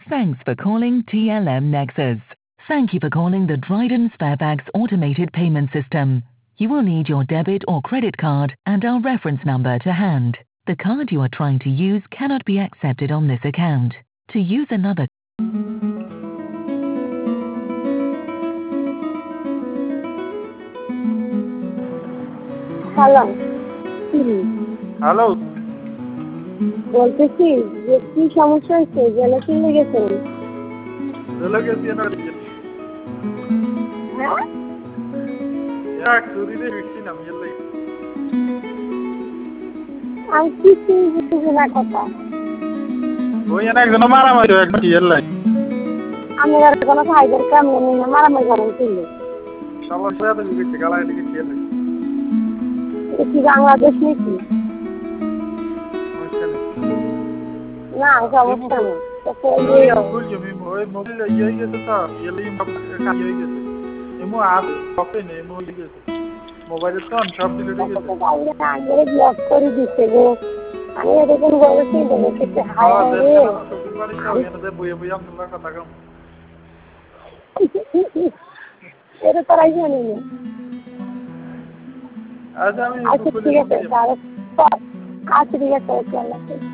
Thanks for calling TLM Nexus. Thank you for calling the Dryden Sparebags automated payment system. You will need your debit or credit card and our reference number to hand. The card you are trying to use cannot be accepted on this account. To use another hello hello বলতেছি যে কি সমস্যা হয়েছে জেলে চলে গেছেন? চলে গেছি না হ্যাঁ এক চুরিতে ফিরছি না আমি এলাই আমি কিছু বুঝি না কথা। ওই না একজন মারামারি একদম এলাই আমি আর কোনো ফাইবার কাম নেই না মারামারি করেন ছিল। সবার সাথে লিখেছি গালায় লিখেছি এলাই এটা কি বাংলাদেশ নাকি? না সমস্যা নেই। ওই মোবাইল ইয়ে গেছে তো এলাই কাজ হয়ে গেছে এমো আজ কপে নেই এমো লিখেছে মোবাইলে তো সব ডিলিট হয়ে গেছে আগে ব্লক করে দিতে গো। আমি এরকম বলেছি দেখতে হায় রে বইয়ে বইয়ে আমরা কথা কম এটা তারাই জানে না। আজ আমি আচ্ছা ঠিক আছে আচ্ছা ঠিক আছে